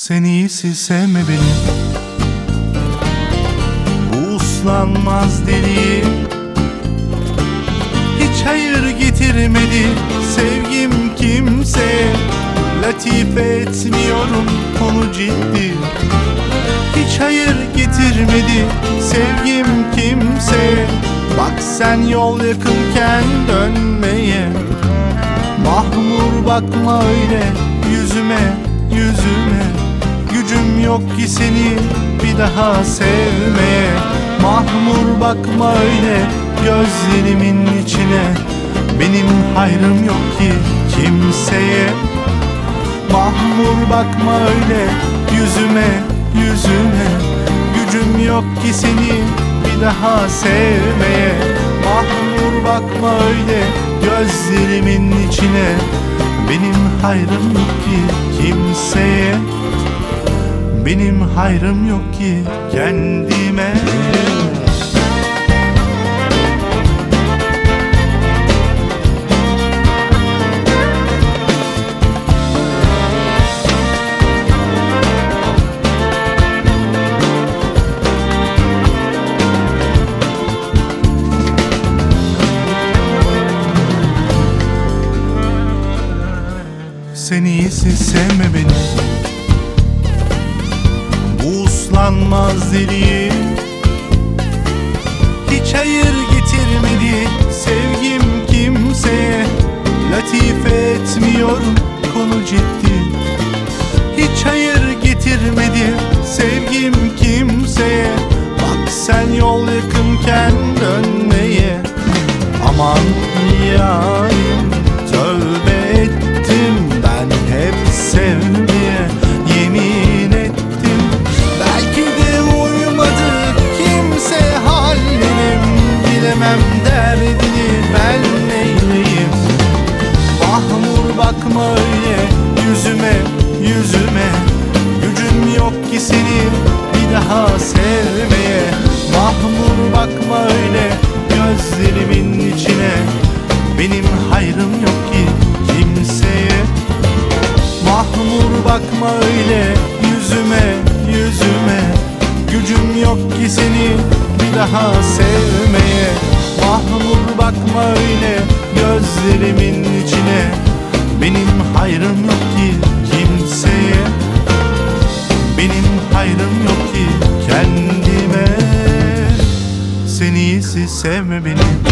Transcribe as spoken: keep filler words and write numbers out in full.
Sen iyisi sevme beni. Bu uslanmaz deliğim hiç hayır getirmedi. Sevgim kimse latife etmiyorum, konu ciddi. Hiç hayır getirmedi sevgim kimse. Bak sen yol yakınken dönmeye. Mahmur bakma öyle yüzüme, yüzüme. Gücüm yok ki seni bir daha sevmeye. Mahmur bakma öyle gözlerimin içine. Benim hayrım yok ki kimseye. Mahmur bakma öyle yüzüme, yüzüme. Gücüm yok ki seni bir daha sevmeye. Mahmur bakma öyle gözlerimin içine. Benim hayrım yok ki kimseye. Benim hayrım yok ki kendime. Sen iyisi sevme beni. Bu uslanmaz deliği hiç hayır getirmedi. Sevgim kimseye latife etmiyorum, konu ciddi. Hiç hayır getirmedi sevgim kimseye. Bak sen yol yakınken dönmeye. Aman yarim, tövbe ettim ben hep sevmeye yemin ettim. Belki de uymadı kimse hallerim. Bilemem derdini ben neyleyim. Mahmur bakma öyle yüzüme, yüzüme. Gücüm yok ki seni bir daha sevmeye. Mahmur bakma öyle gözlerimin içine. Benim hayrım yok ki kimseye. Mahmur bakma öyle yüzüme, yüzüme. Gücüm yok ki seni bir daha sevmeye. Mahmur bakma öyle gözlerimin içine. Benim hayrım yok ki kimseye. Benim hayrım yok ki kendime. Sen iyisi sevme beni.